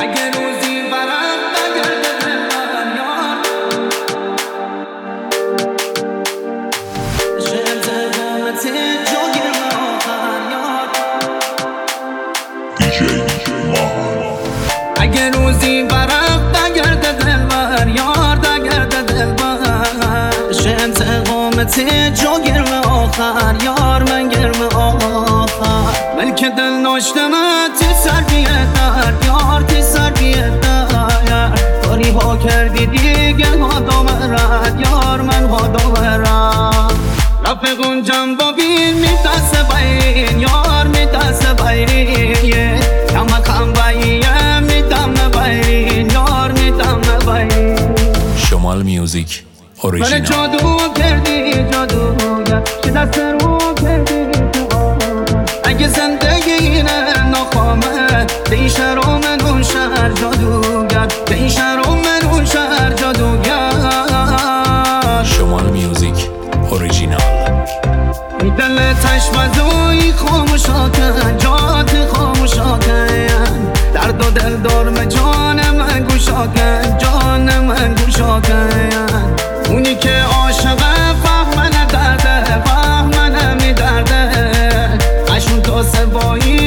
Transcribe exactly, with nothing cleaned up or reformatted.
اگه روزی برم بگرده دل من یار شمت قامت جاگر آخر یار دیجی ماهان. اگه روزی برم بگرده دل من یار دگرده دل من شمت قامت جاگر آخر یار من گرم آخر ملک دل ناشته من تی سر بیدر یار تی سر بیدر کاری ها کردی دیگه ها دامرد یار من ها دامرد رفقون جنبا بین می دست بین یار می دست بین کم کم بین می دم بین یار می دم بین شمال میوزیک من اوریجینال. جادو کردی جادوگر که دست رو کردی اگه زندگی اینه ناخوامه به این شهر و من اون شهر جادوگر به این شهر و من اون شهر جادوگر شمال میوزیک اوریجینال. دل تشمدوی خاموشا کن جات خاموشا کن درد و دل دارم جان من گوشا کن جان من گوشا کن اونی که عاشقه فهمنه درده فهمنه می درده اشون تا سبایی